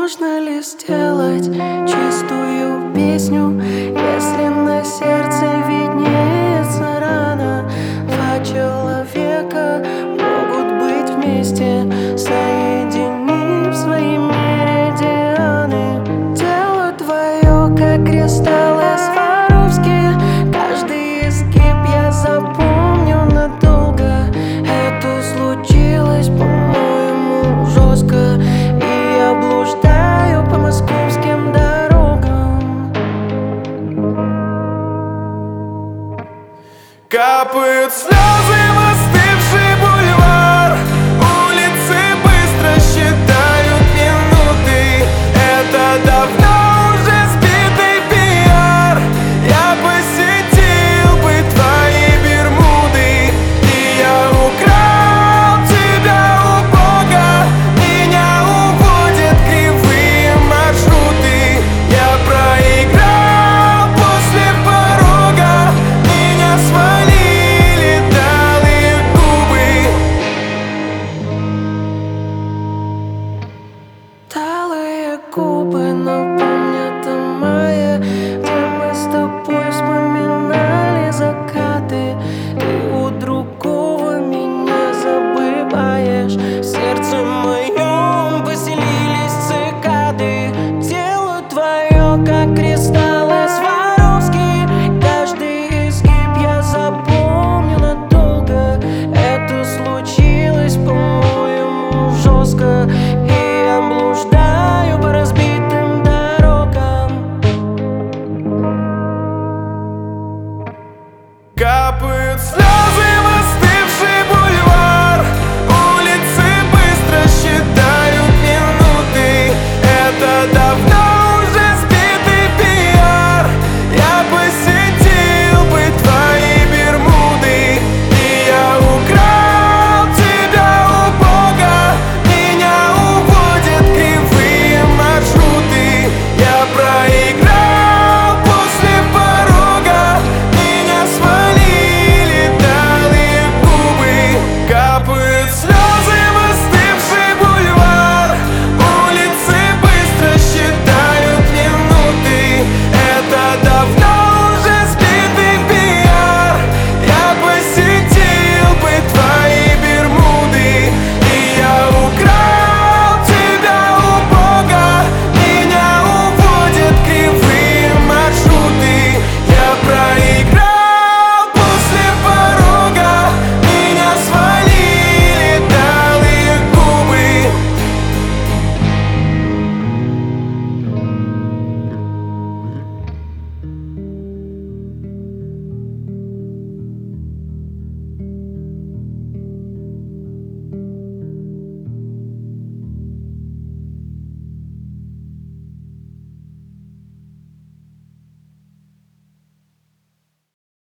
Можно ли сделать чистую песню, если на сердце виднеется рана? Два человека могут быть вместе, соединив свои меридианы. Тело твое, как кристаллы Сваровски, каждый изгиб я запомню надолго. Это случилось, по-моему, жестко, и я блуждаю по московским дорогам. Капают слезы в остывший бульвар, улицы быстро считают минуты. Это давно уже сбитый пиар. Я посетил бы твои Бермуды, и я украл тебя у Бога. Меня уводят кривые маршруты. Я проиграл после порога, меня свалили талые губы. Талые губы напомнят о мае, где мы с тобой вспоминали.